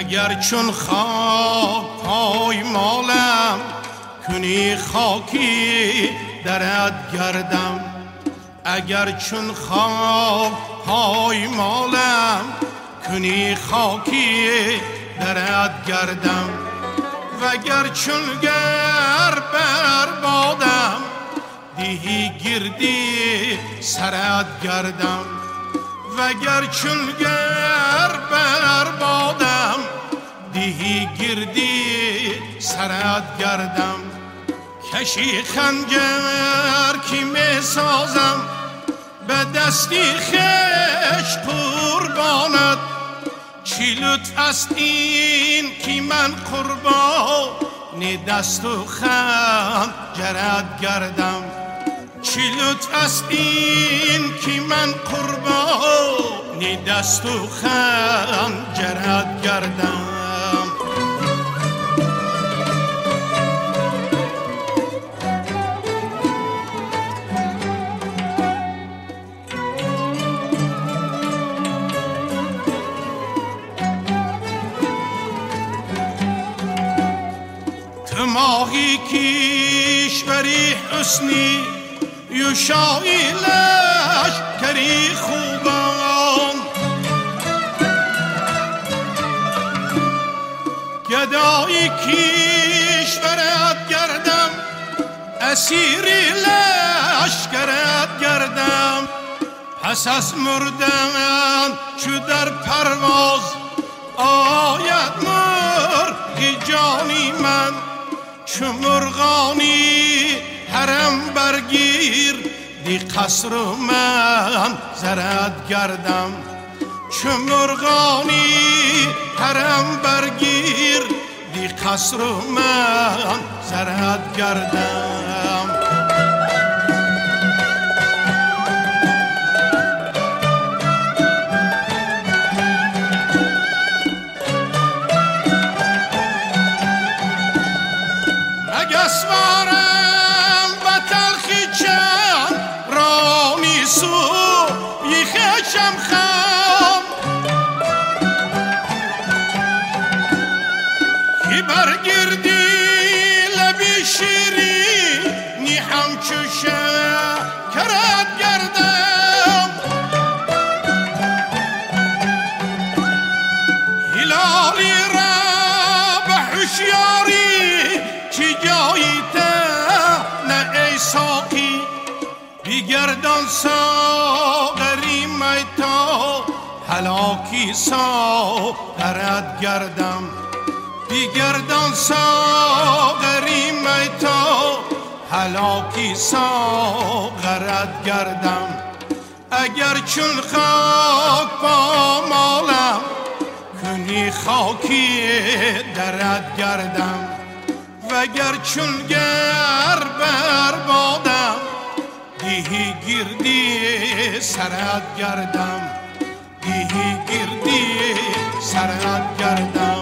اگر چون خاک پای مالم کنی خاکی درت گردم، اگر چون خاک پای مالم کنی خاکی درت گردم، وگر چون گر بر بادم دیهی گردی سرت گردم، وگر چون گر بر بادم دیهی گردی سرت گردم. کشی خنجر کی می سازم به دستی خش قربانت، چی لطف است این کی من قربان دست و خنجرت گردم، چی لطف است این کی من قربان دست و خنجرت گردم. ماهی کشوری حسنی یوشایی لشکری خوبان، گدایی کشورت گردم اسیری لشکرت گردم، پس از مردن چو در پرواز آید مرغی جانی من، چو مرغانی حرم برگیر دی قصر و من زرت گردم، چو مرغانی حرم برگیر دی قصر و من زرت گردم. اسوارم و تلخی چند رانی سو یی خشم خم، کی برگردی لبی شیری نی همچو شکرت گردم، هلالی را به هوشیاری چی جایی نه ای ساقی، بگردان ساغری میتا هلاکی ساغرت گردم، بگردان ساغری میتا هلاکی ساغرت گردم، اگر چون خاک با مالم کنی خاکی درت گردم، وگر چون گر بر بادم دیهی گردی سرت گردم، دیهی گردی سرت گردم.